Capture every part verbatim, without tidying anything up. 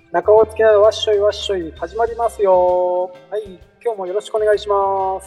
中尾付きのわっしょいわっしょい始まりますよ。はい、今日もよろしくお願いします。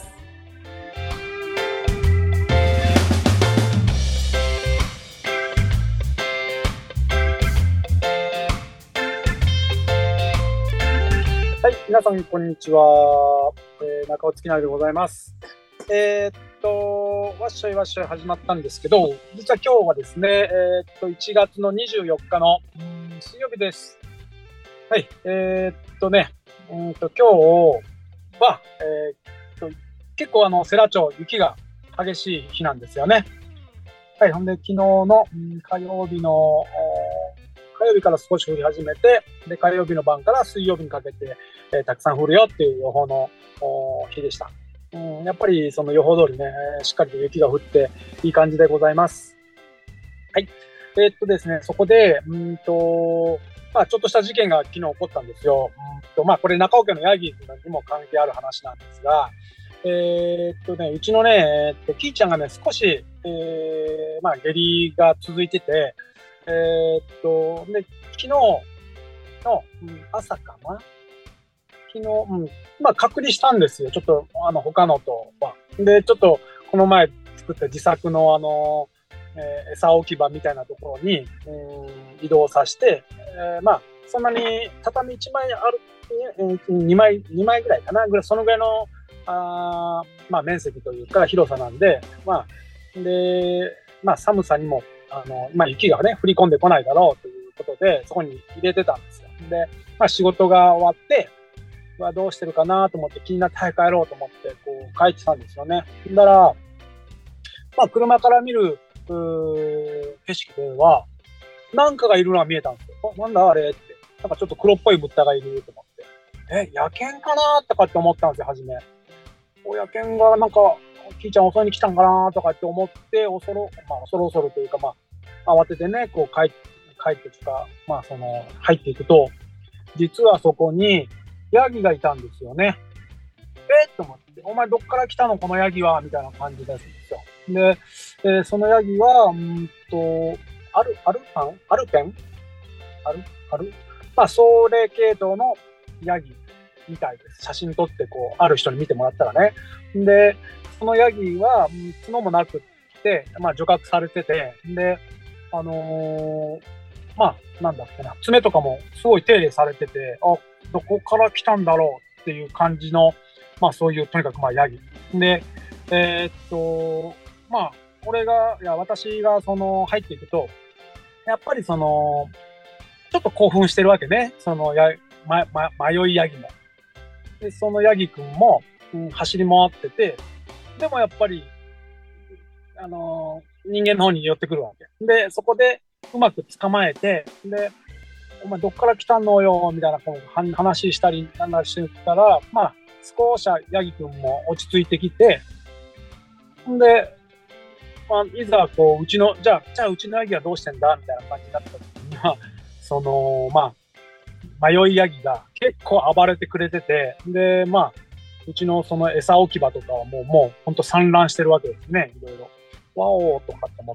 はい、皆さんこんにちは。えー、中尾付きなでございます。えー、っとわっしょいわっしょい始まったんですけど、実は今日はですね、えー、っといちがつのにじゅうよっかのうん水曜日です。はい、えー、っとね、うんと今日は、えー、っと結構あの世羅町雪が激しい日なんですよね。はい、ほんで昨日の、うん、火曜日の火曜日から少し降り始めて、で火曜日の晩から水曜日にかけて、えー、たくさん降るよっていう予報の日でした。うん、やっぱりその予報通りね、しっかりと雪が降っていい感じでございます。はい、えー、っとですね、そこでうんとまあ、ちょっとした事件が昨日起こったんですよ。うんとまあ、これ中尾家のヤギにも関係ある話なんですが、えー、っとね、うちのね、えー、っとキーちゃんがね、少し、えー、まあ、下痢が続いてて、えー、っとで昨日の、うん、朝かな、昨日、うん、まあ、隔離したんですよ。ちょっとあの他のとは。で、ちょっとこの前作った自作のあのえー、餌置き場みたいなところに、うん、移動させて、えー、まあそんなに畳いちまいある、えー、にまいにまいぐらいかなぐらい、そのぐらいのあ、まあ、面積というか広さなんで、まあでまあ、寒さにもあの、まあ、雪がね降り込んでこないだろうということでそこに入れてたんですよ。で、まあ、仕事が終わってはどうしてるかなと思って気になって早く帰ろうと思ってこう帰ってたんですよね。だから、まあ、車から見る景色ではなんかがいるのは見えたんですよ。なんだあれって、なんかちょっと黒っぽい物体がいると思って、え野犬かなとかって思ったんですよ初め。お野犬がなんかキーちゃん襲いに来たんかなとかって思って恐ろまあ恐る恐るというか、まあ慌ててねこう帰って帰ってきた、まあその入っていくと実はそこにヤギがいたんですよね。えっと思って、お前どっから来たのこのヤギはみたいな感じですよ。で、えー、そのヤギは、うんと、アル、アルパンアルペンアル、アルまあ、それ系統のヤギみたいです。写真撮って、こう、ある人に見てもらったらね。で、そのヤギは、うん、角もなくて、まあ、除覚されてて、で、あのー、まあ、なんだっけな、爪とかもすごい手入れされてて、あ、どこから来たんだろうっていう感じの、まあ、そういう、とにかく、まあ、ヤギ。で、えー、っと、まあ、俺が、いや、私が、その、入っていくと、やっぱりその、ちょっと興奮してるわけね。その、や、ま、ま、迷いヤギも。で、そのヤギくんも、うん、走り回ってて、でもやっぱり、あのー、人間の方に寄ってくるわけ。で、そこで、うまく捕まえて、で、お前どっから来たのよ、みたいなこう話したり、なんだしてたら、まあ、少しヤギくんも落ち着いてきて、んで、まあ、いざこううちのじゃあじゃあうちのヤギはどうしてんだみたいな感じになった時には、そのまあ迷いヤギが結構暴れてくれてて、でまあうちのその餌置き場とかはもうもう本当散乱してるわけですね。いろいろワオーとかって思って、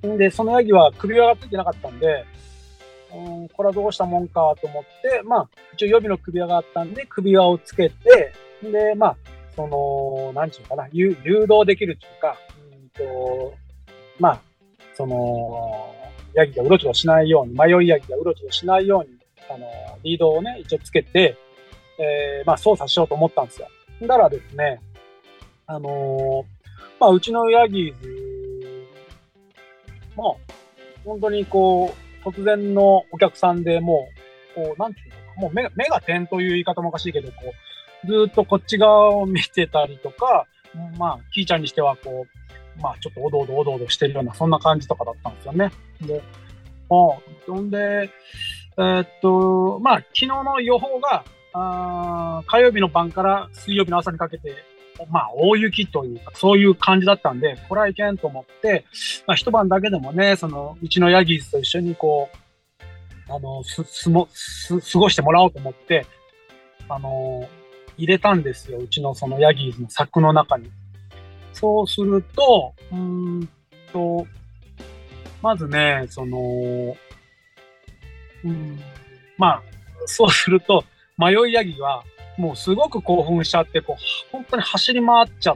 でそのヤギは首輪がついてなかったんで、うん、これはどうしたもんかと思って、まあ一応予備の首輪があったんで首輪をつけて、でまあそのなんていうのかな、誘導できるというか。とまあそのヤギがうろちょろしないように、迷いヤギがうろちょろしないようにあのリードをね一応つけて、えー、まあ操作しようと思ったんですよ。だからですね、あのー、まあうちのヤギーズも本当にこう突然のお客さんで、もうこうなんていうのか、もう目が目が点という言い方もおかしいけど、こうずっとこっち側を見てたりとか、まあキーちゃんにしてはこうまあちょっとおどおどおどおどしてるようなそんな感じとかだったんですよね。で、あそんで、えー、っとまあ昨日の予報があ火曜日の晩から水曜日の朝にかけて、まあ大雪というかそういう感じだったんで、これはいけんと思って、まあ一晩だけでもね、そのうちのヤギーズと一緒にこうあのすすもす過ごしてもらおうと思ってあの入れたんですよ、うちのそのヤギーズの柵の中に。そうすると、うーんと、まずね、その、うん、まあ、 そうすると、迷いヤギは、もうすごく興奮しちゃって、こう、本当に走り回っちゃって、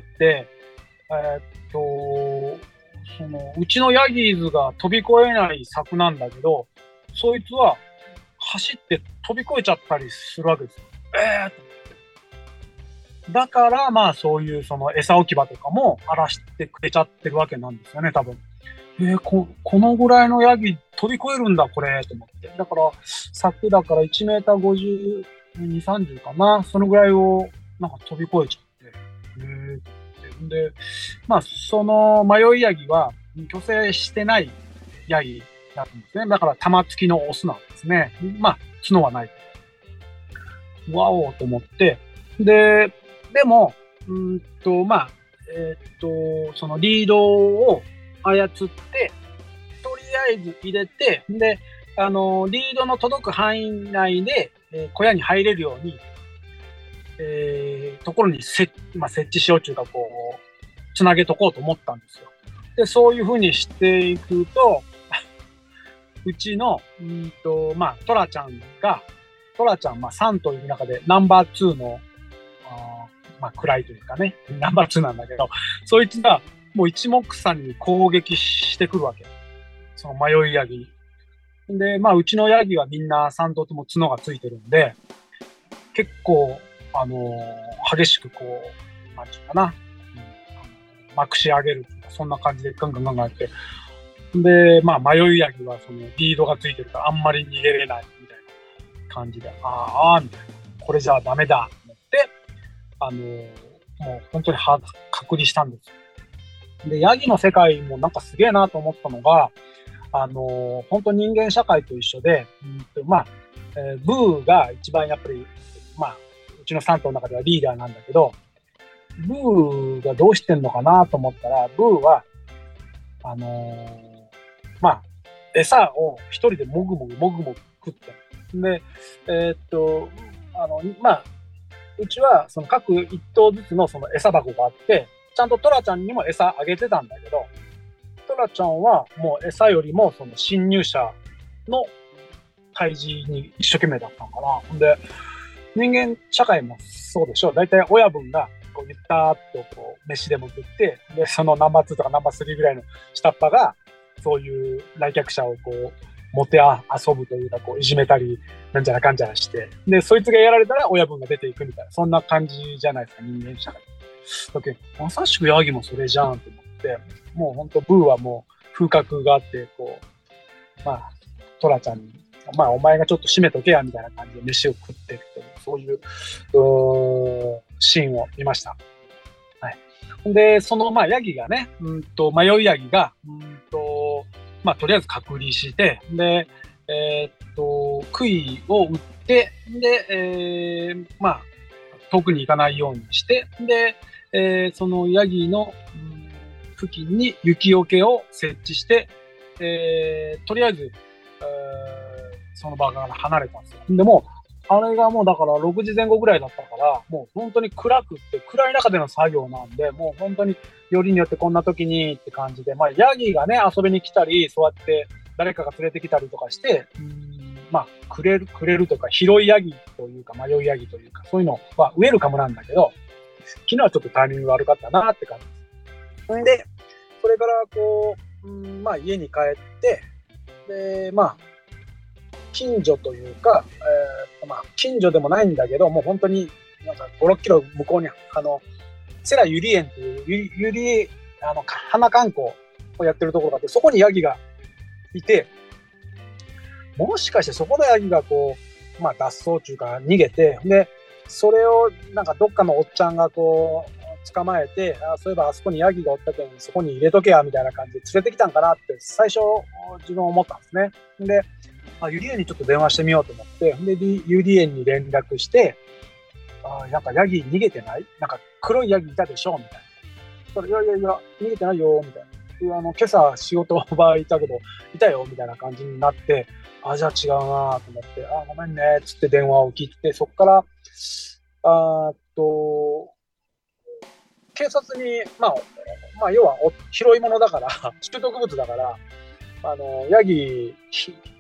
えーっと、その、うちのヤギーズが飛び越えない柵なんだけど、そいつは走って飛び越えちゃったりするわけですよ。えーっとだから、まあそういうその餌置き場とかも荒らしてくれちゃってるわけなんですよね、多分。えー、こ、このぐらいのヤギ飛び越えるんだ、これ、と思って。だから、柵だからいちメーターごじゅう、に、さんじゅうかな。そのぐらいを、なんか飛び越えちゃって。えーってで、まあ、その迷いヤギは、虚勢してないヤギだったんですね。だから、玉付きのオスなんですね。まあ、角はない。わおと思って。で、でも、うんと、まあ、えーっと、そのリードを操って、とりあえず入れて、で、あの、リードの届く範囲内で、えー小屋に入れるように、えーところにせ、まあ、設置しようというか、こう、つなげとこうと思ったんですよ。で、そういうふうにしていくと、うちの、うんと、まあ、トラちゃんが、トラちゃん、まあ、さんという中でナンバーツーの、あーまあ、位というかね、ナンバーツーなんだけど、そいつがもう一目散に攻撃してくるわけ。その迷いヤギ。で、まあ、うちのヤギはみんなさん頭とも角がついてるんで、結構、あのー激しくこう、なんていうかな、うん、まくし上げるというか、そんな感じでガンガンガンガンやって、で、まあ、迷いヤギはそのリードがついてるからあんまり逃げれないみたいな感じで、ああ、みたいな。これじゃあダメだと思って、あのーもう本当には隔離したんですよ。で、ヤギの世界もなんかすげえなと思ったのが、あのー本当人間社会と一緒で、うんとまあ、えーブーが一番やっぱり、まあ、うちのさん頭の中ではリーダーなんだけど、ブーがどうしてんのかなと思ったら、ブーは、あのーまあ、餌を一人でもぐもぐもぐもぐ食ってる。で、えーっと、あの、まあ、うちはその各一頭ずつのその餌箱があって、ちゃんとトラちゃんにも餌あげてたんだけど、トラちゃんはもう餌よりもその侵入者の退治に一生懸命だったのかな。で、人間社会もそうでしょう。大体親分がこう言ったっとこう飯でも食って、で、そのナンバーツーとかナンバースリーぐらいの下っ端が、そういう来客者をこう、もてあ遊ぶというか、こう、いじめたり、なんじゃらかんじゃらして、で、そいつがやられたら親分が出ていくみたいな、そんな感じじゃないですか、人間社会。だけど、まさしくヤギもそれじゃんと思って、もうほんとブーはもう風格があって、こう、まあ、トラちゃんに、まあ、お前がちょっと締めとけや、みたいな感じで飯を食ってるという、そういう、うーシーンを見ました。はい。で、その、まあ、ヤギがね、うんと、迷いヤギが、うんと、まあ、とりあえず隔離して、で、えーっと、杭を打って、で、えーまあ、遠くに行かないようにして、で、えーそのヤギの、うん付近に雪よけを設置して、えーとりあえず、えーその場から離れたんですよ。でも、あれがもうだからろくじぜん後ぐらいだったから、もう本当に暗くって、暗い中での作業なんで、もう本当によりによってこんな時にって感じで、まあ、ヤギがね、遊びに来たり、そうやって誰かが連れてきたりとかして、うーんまあ、くれる、くれるとか、広いヤギというか、迷いヤギというか、そういうのはウェルカムなんだけど、昨日はちょっとタイミング悪かったなって感じです。んで、それからこう、うんまあ、家に帰って、で、まあ、近所というか、えーまあ、近所でもないんだけど、もう本当になんかご、ろっキロ向こうに、あの、セラユリ園というゆ、ゆり、あの、花観光をやってるところがあって、そこにヤギがいて、もしかしてそこのヤギがこう、まあ脱走中か逃げて、で、それをなんかどっかのおっちゃんがこう、捕まえて、あそういえばあそこにヤギがおったけん、そこに入れとけや、みたいな感じで連れてきたんかなって最初自分思ったんですね。で、あ、ユリ園にちょっと電話してみようと思って、で、ユリ園に連絡して、あ、なんかヤギ逃げてない？なんか黒いヤギいたでしょみたいな。それいやいやいや、逃げてないよ、みたいな。あの、今朝仕事場いたけど、いたよ、みたいな感じになって、あ、じゃあ違うなと思って、あ、ごめんね、つって電話を切って、そこから、あーっと、警察に、まあ、まあ、要は拾い物だから、拾得物だから、あの、ヤギ、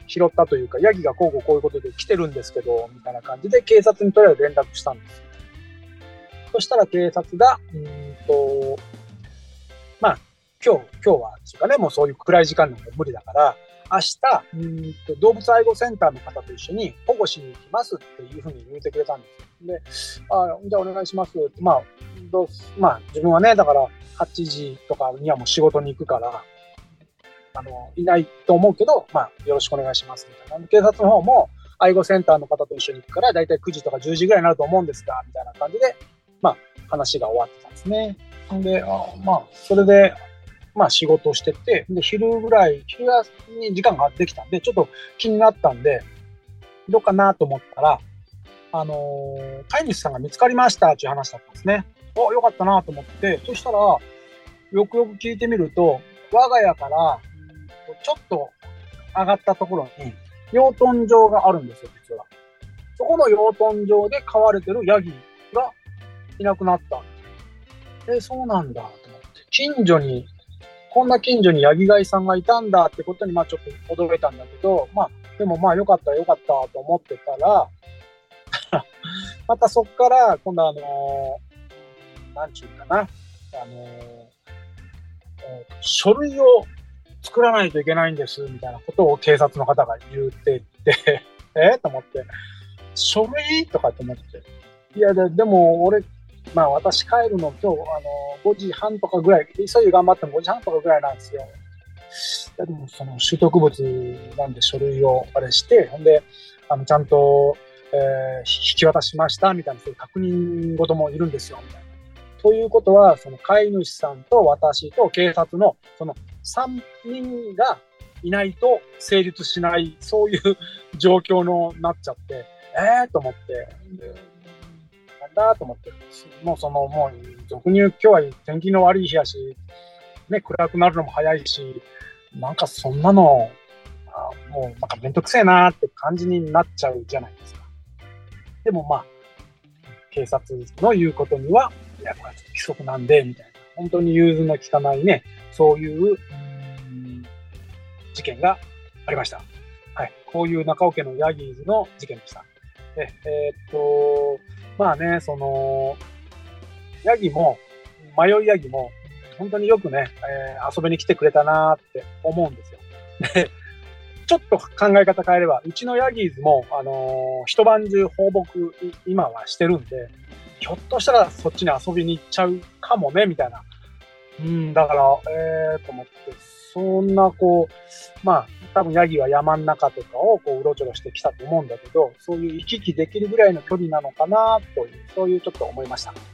拾ったというか、ヤギがこうこうこういうことで来てるんですけど、みたいな感じで警察にとりあえず連絡したんです。そしたら警察が、うーんと、まあ、今日、今日はですかね、もうそういう暗い時間なんで無理だから、明日、うーんと動物愛護センターの方と一緒に保護しに行きますっていうふうに言ってくれたんですよ。で、あじゃあお願いしますって、まあ、どうまあ、自分はね、だからはちじとかにはもう仕事に行くから、あの、いないと思うけど、まあ、よろしくお願いしますみたいな。警察の方も愛護センターの方と一緒に行くから、だいたいくじとかじゅうじぐらいになると思うんですが、みたいな感じで、まあ、話が終わってたんですね。で、あまあ、それで、まあ仕事をしてて、で、昼ぐらい、昼に時間ができたんで、ちょっと気になったんで、どうかなと思ったら、あのー、飼い主さんが見つかりましたっていう話だったんですね。お、よかったなと思って、そしたら、よくよく聞いてみると、我が家から、ちょっと上がったところに、養豚場があるんですよ、実は。そこの養豚場で飼われてるヤギがいなくなった。え、そうなんだと思って。近所に、こんな近所にヤギ飼いさんがいたんだってことに、まあちょっと驚いたんだけど、まあ、でもまあよかったよかったと思ってたら、またそっから、今度あのー、なんちゅうかな、あのーえー、書類を作らないといけないんです、みたいなことを警察の方が言ってて、えと思って、書類とかって思って。いや、で、でも俺、まあ私帰るの今日、あの、ごじはんとかぐらい、急いで頑張ってもごじはんとかぐらいなんですよ。でもその拾得物なんで書類をあれして、ほんで、あの、ちゃんと、えー、引き渡しましたみたいな、そういう確認事もいるんですよ、みたいな。ということは、その飼い主さんと私と警察の、そのさんにんがいないと成立しない、そういう状況のなっちゃって、えーと思って、だと思ってるんです。もうその、もう、俗に言う今日は天気の悪い日やし、ね、暗くなるのも早いし、なんかそんなの、あもうなんかめんどくせえなーって感じになっちゃうじゃないですか。でもまあ、警察の言うことには、いや、これはちょっと規則なんで、みたいな。本当に融通の利かないね、そういう、うーん事件がありました。はい。こういう中尾家のヤギーズの事件でした。で、えーっと、まあね、その、ヤギも、迷いヤギも、本当によくね、えー、遊びに来てくれたなーって思うんですよ。で、ちょっと考え方変えれば、うちのヤギーズも、あのー、一晩中放牧、今はしてるんで、ひょっとしたらそっちに遊びに行っちゃうかもね、みたいな。うん、だから、えーと思って、そんなこう、まあ、多分ヤギは山の中とかをこううろちょろしてきたと思うんだけど、そういう行き来できるぐらいの距離なのかなという、そういうちょっと思いました。はい、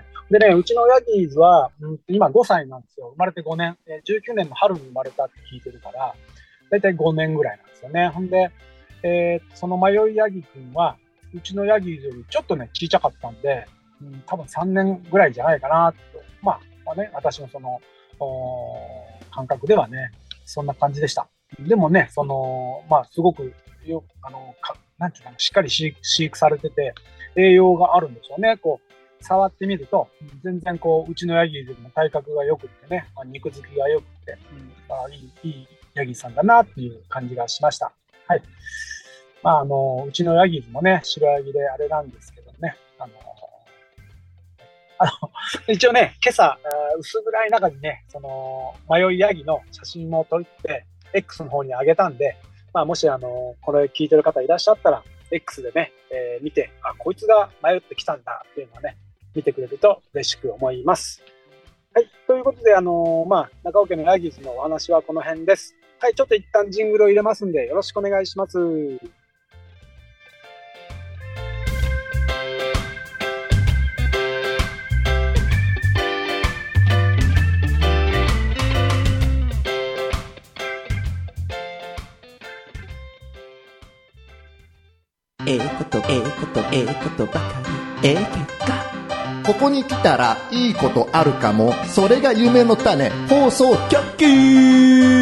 でね、うちのヤギーズは、うん、今ごさいなんですよ。生まれてごねん。じゅうきゅうねんの春に生まれたって聞いてるから、だいたいごねんぐらいなんですよね。ほんで、えー、その迷いヤギくんは、うちのヤギーズよりちょっとね、小さかったんで、うん、多分さんねんぐらいじゃないかなと。まあ、まあね、私のその、感覚ではね、そんな感じでした。でもね、その、まあ、すごくよ、あの、かなんていうかな、しっかり飼育されてて、栄養があるんでしょうね。こう、触ってみると、全然こう、うちのヤギでも体格が良くってね、肉付きが良くて、うん、あいい、いいヤギさんだなっていう感じがしました。はい。まあ、あの、うちのヤギもね、白ヤギであれなんですけどね、あの、あの一応ね、今朝、薄暗い中にね、その、迷いヤギの写真を撮って、X の方に上げたんで、まあ、もし、あの、これ聞いてる方いらっしゃったら、X でね、えー、見て、あ、こいつが迷ってきたんだっていうのをね、見てくれると嬉しく思います。はい。ということで、あのー、まあ、中尾家のヤギーズのお話はこの辺です。はい。ちょっと一旦ジングルを入れますんで、よろしくお願いします。 ええこと、ええこと、ええことばかり、ええ結果。 ここに来たらいいことあるかも。それが夢の種。放送局。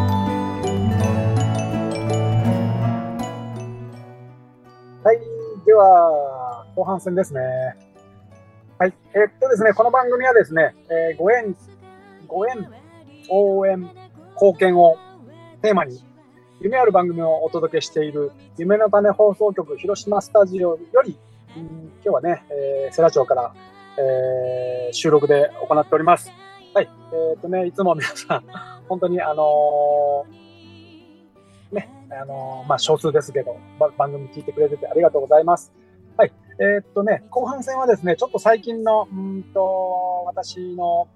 はい。では、後半戦ですね。はい。えーっとですね、この番組はですね、えーご縁、ご縁、応援、貢献をテーマに、夢ある番組をお届けしている、夢の種放送局広島スタジオより、うん今日はね、えー、世羅町から、えー、収録で行っております。はい。えーっとね、いつも皆さん、本当にあのー、ね、あのー、まあ、少数ですけど、番組聞いてくれててありがとうございます。はい。えー、っとね、後半戦はですね、ちょっと最近の、うんと、私の、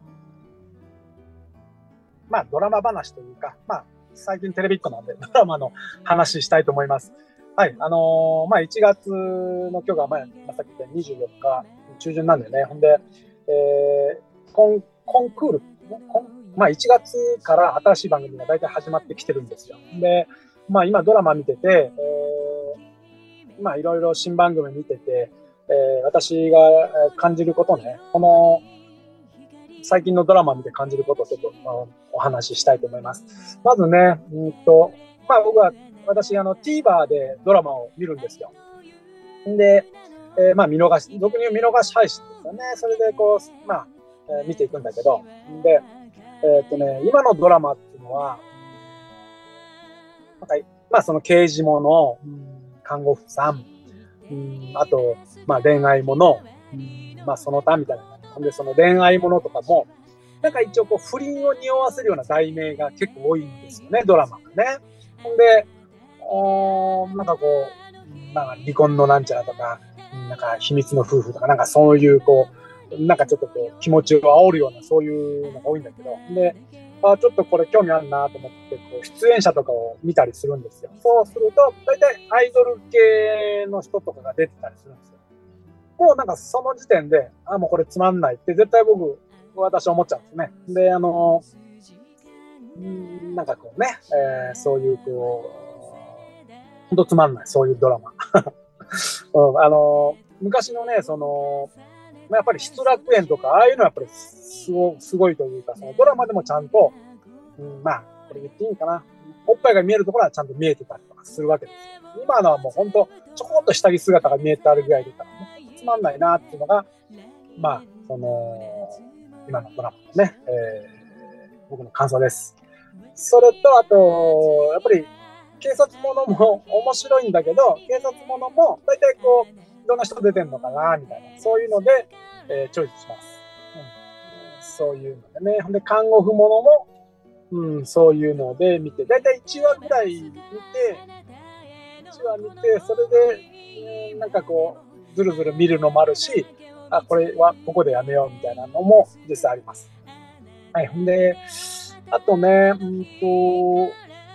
まあ、ドラマ話というか、まあ、最近テレビっ子なんで、ドラマの話したいと思います。はい。あのー、まあ、いちがつの今日が、まあ、さっき言ったにじゅうよっか中旬なんだよね。ほんで、えー、コン、コンクール、コンまあ、いちがつから新しい番組が大体始まってきてるんですよ。で、まあ、今ドラマ見てて、えー、まあ、いろいろ新番組見てて、えー、私が感じることね、この、最近のドラマ見て感じることをちょっと、まあ、お話ししたいと思います。まずね、うんと、まあ僕は、私、あの、TVer でドラマを見るんですよ。で、えー、まあ見逃し、俗に言う見逃し配信ですよね。それでこう、まあ、えー、見ていくんだけど、で、えー、っとね、今のドラマっていうのは、なんか、まあその刑事もの、うん、看護婦さん、うん、あと、まあ恋愛もの、うん、まあその他みたいな。で、その恋愛ものとかも、なんか一応こう不倫を匂わせるような題名が結構多いんですよね、ドラマがね。ほんで、おなんかこう、なんか離婚のなんちゃらとか、なんか秘密の夫婦とか、なんかそういうこう、なんかちょっとこう気持ちを煽るようなそういうのが多いんだけど、で、あちょっとこれ興味あるなと思って、こう出演者とかを見たりするんですよ。そうすると、大体アイドル系の人とかが出てたりするんですよ。もうなんかその時点で、あ、もうこれつまんないって絶対僕、私思っちゃうんですね。で、あの、んなんかこうね、えー、そういうこう、ほんとつまんない、そういうドラマ。うん、あの、昔のね、その、やっぱり失楽園とか、ああいうのはやっぱりすごすごいというか、そのドラマでもちゃんと、うん、まあ、これ言っていいかな。おっぱいが見えるところはちゃんと見えてたりとかするわけですよ。今のはもうほんと、ちょこっと下着姿が見えてあるぐらいでからね、つまんないなっていうのが、まあ、その、今のドラマのね、えー、僕の感想です。それと、あと、やっぱり、警察ものも面白いんだけど、警察ものも、大体こう、どんな人出てんのかな、みたいな、そういうので、えー、チョイスします。うん、そういうのでね。ほんで、看護婦ものも、うん、そういうので見て、大体いちわぐらい見て、いちわ見て、それで、えー、なんかこう、ずるずる見るのもあるし、あ、これはここでやめようみたいなのも実際あります。はい。ほんで、あとね、うんと、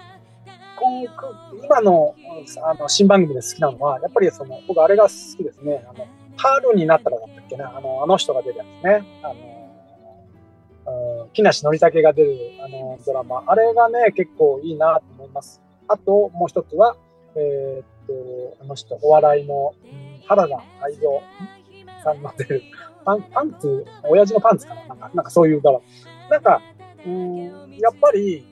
今の、あの新番組で好きなのは、やっぱりその、僕あれが好きですね。あの、春になったらだったっけな、あの、あの人が出るやつね。あの、木梨憲武が出るあのドラマ。あれがね、結構いいなと思います。あと、もう一つは、えー、っと、あの人、お笑いの、うん、原田泰造さんの出る、パン、パンツ、親父のパンツかななんか、なんかそういうドラマ。なんか、うん、やっぱり、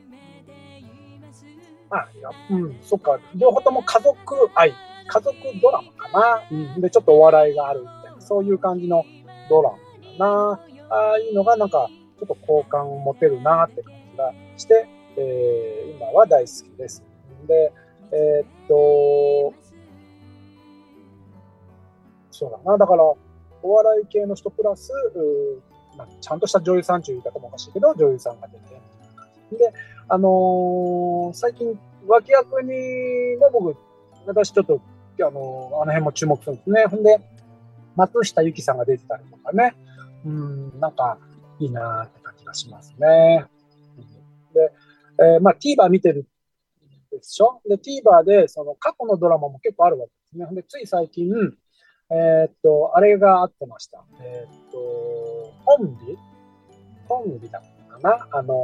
あ、やうん、そっか、両方とも家族愛、家族ドラマかな。うん、で、ちょっとお笑いがあるみたいな、そういう感じのドラマかな。ああいうのがなんか、ちょっと好感を持てるなって感じがして、えー、今は大好きです。で、えー、っと、そうだな、だから、お笑い系の人プラス、まあ、ちゃんとした女優さんという言い方もおかしいけど、女優さんが出て、で、あのー、最近、脇役にも僕、私ちょっと、あのー、あの辺も注目するんですね。ほんで、松下由紀さんが出てたりとかね、うん、なんか、いいなーって感じがしますね。で、えー、まあ、TVer 見てるでしょ。で、TVer で、その、過去のドラマも結構あるわけですね。ほんで、つい最近、えー、っと、あれがあってました。えー、っと、コンビコンビだったかなあの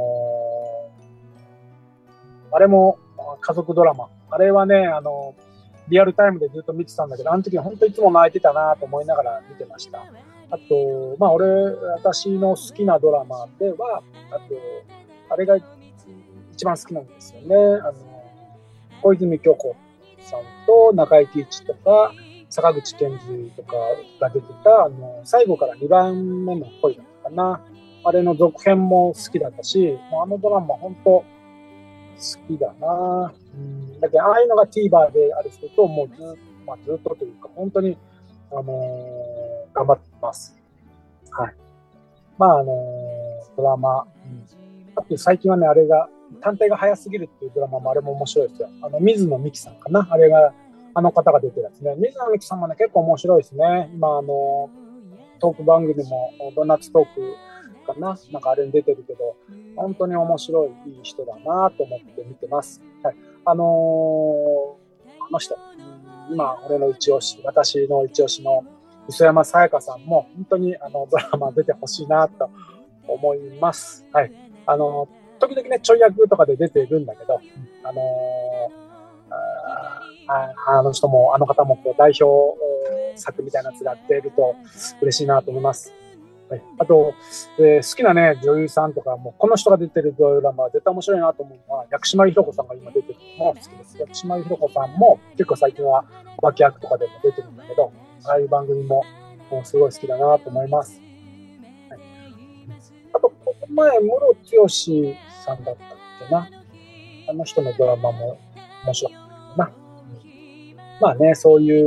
ー、あれも家族ドラマ。あれはね、あのー、リアルタイムでずっと見てたんだけど、あの時本当いつも泣いてたなと思いながら見てました。あと、まあ俺、私の好きなドラマでは、あと、あれが一番好きなんですよね。あの、小泉京子さんと中井貴一とか、 坂口健二とかが出てた、あの、最後からにばんめの恋だったかな。あれの続編も好きだったし、もうあのドラマ本当好きだな。うん、だけど、ああいうのが TVer である人と、もうず,、まあ、ずっとというか、本当に、あのー、頑張ってます。はい。まあ、あのー、ドラマ、うん、あと最近はね、あれが、探偵が早すぎるっていうドラマもあれも面白いですよ。あの、水野美紀さんかな。あれが、あの方が出てるやつね。水野美紀さんもね、結構面白いですね。今、あのー、トーク番組も、ドーナツトークかな。なんかあれに出てるけど、本当に面白い、いい人だなと思って見てます。はい。あのー、あの人、今、俺の一押し、私の一押しの磯山さやかさんも、本当にあのドラマ出てほしいなと思います。はい。あのー、時々ね、ちょい役とかで出てるんだけど、あのー、あ, あの人も、あの方もこう代表作みたいなやつが出ると嬉しいなと思います。はい、あと、えー、好きなね、女優さんとかも、この人が出てるドラマは絶対面白いなと思うのは、薬師丸ひろ子さんが今出てるのも好きです。薬師丸ひろ子さんも結構最近は脇役とかでも出てるんだけど、ああいう番組ももうすごい好きだなと思います。はい、あと、この前、室剛さんだったっけな。あの人のドラマも面白かったな。まあね、そういう、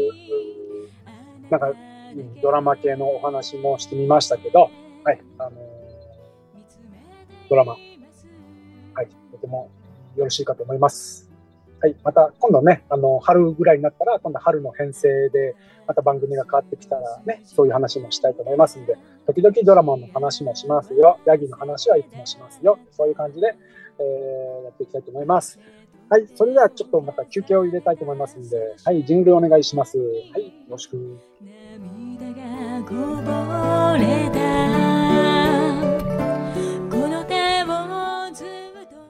なんか、ドラマ系のお話もしてみましたけど、はい、あのー、ドラマ、はい、とてもよろしいかと思います。はい、また今度ね、あの、春ぐらいになったら、今度春の編成で、また番組が変わってきたらね、そういう話もしたいと思いますので、時々ドラマの話もしますよ。ヤギの話はいつもしますよ。そういう感じで、えー、やっていきたいと思います。はい、それではちょっとまた休憩を入れたいと思いますので、はい、ジングルお願いします。はい、よろしく。涙がこぼれたこの手をずっと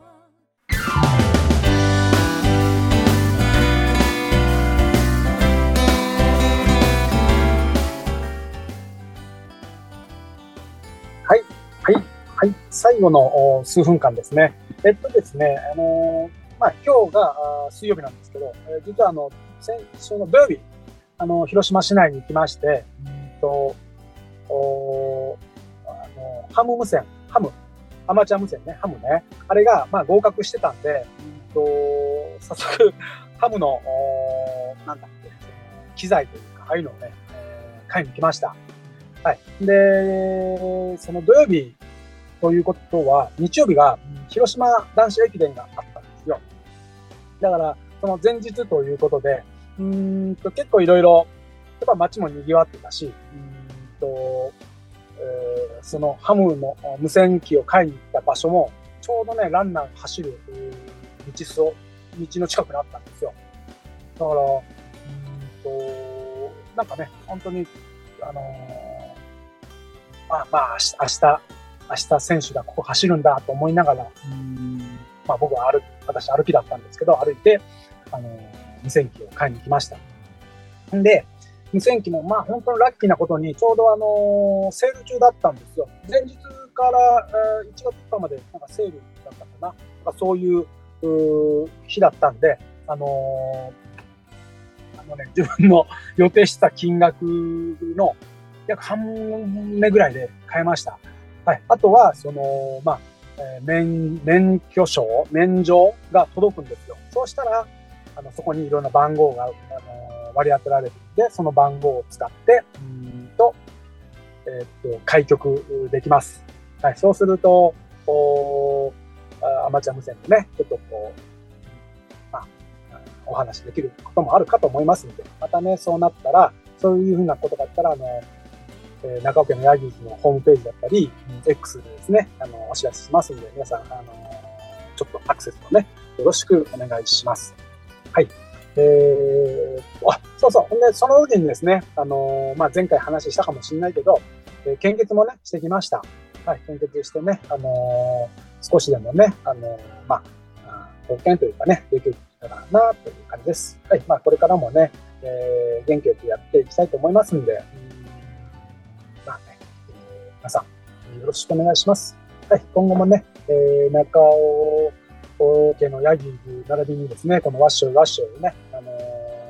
はい、はい、はい、最後の数分間ですね。えっとですね、あのー、まあ、今日が水曜日なんですけど、えー、実はあの、先週の土曜日、あの、広島市内に行きまして、うんと、おあのハム無線、ハム、アマチュア無線ね、ハムね、あれが、まあ、合格してたんで、うんと、早速、ハムの、なんだっけ、機材というか、ああいうのをね、えー、買いに来ました。はい。で、その土曜日ということは、日曜日が広島男子駅伝があったんですよ。だから、その前日ということで、うーんと結構いろいろ、やっぱ街も賑わってたし、うーんと、えー、そのハムの無線機を買いに行った場所も、ちょうどね、ランナーが走る道すを、道の近くにあったんですよ。だから、うーんと、なんかね、本当に、あのー、まあまあ、明日、明日選手がここ走るんだと思いながら、うーんまあ僕は歩き、私歩きだったんですけど、歩いて、あのー、無線機を買いに来ました。んで、無線機もまあ本当にラッキーなことに、ちょうどあのー、セール中だったんですよ。前日から、えー、いちがつついたちまでなんかセールだったかな。なんかそういう、う日だったんで、あのー、あのね、自分の予定してた金額の約半分目ぐらいで買いました。はい。あとは、その、まあ、えー、免、免許証、免状が届くんですよ。そうしたら、あの、そこにいろんな番号が、あのー、割り当てられるんで、その番号を使って、うんと、えー、っと、開局できます。はい。そうすると、おアマチュア無線でね、ちょっとこう、まあ、お話できることもあるかと思いますので、またね、そうなったら、そういうふうなことがあったら、あの、えー、中岡のヤギーズのホームページだったり、うん、X でですね、あの、お知らせしますので、皆さん、あの、ちょっとアクセスをね、よろしくお願いします。はい。えー、あ、そうそう。ほんで、その時にですね、あのー、まあ、前回話したかもしれないけど、えー、献血もね、してきました。はい、献血してね、あのー、少しでもね、あのー、まあ、貢献というかね、できたらな、という感じです。はい、まあ、これからもね、えー、元気よくやっていきたいと思いますんで、うんまあね、えー、皆さん、よろしくお願いします。はい、今後もね、えー、中尾家のヤギーズ並びにですね、このワッショイワッショイをね、あの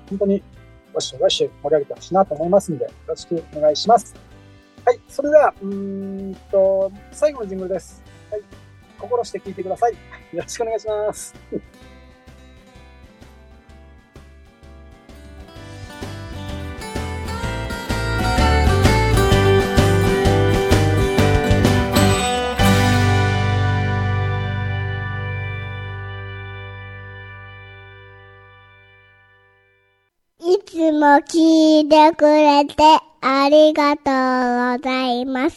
本当にわっしょいわっしょい盛り上げてほしいなと思いますので、よろしくお願いします。はい、それでは、うーんと、最後のジングルです。はい、心して聞いてください。よろしくお願いします。 いつも聞いてくれてありがとうございます。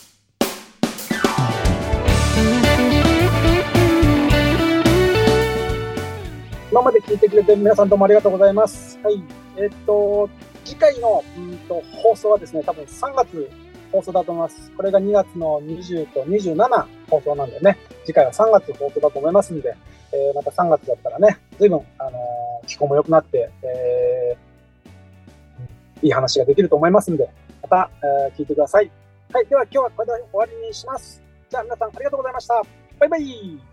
今まで聞いてくれて皆さんどうもありがとうございます。はい。えっと、次回の、うんと、放送はですね、多分さんがつ放送だと思います。これがにがつのにじゅうとにじゅうしち放送なんでね、次回はさんがつ放送だと思いますんで、えー、またさんがつだったらね、随分、あのー、気候も良くなって、えー、いい話ができると思いますんで、また、えー、聞いてください。はい。では今日はこれで終わりにします。じゃあ皆さんありがとうございました。バイバイ。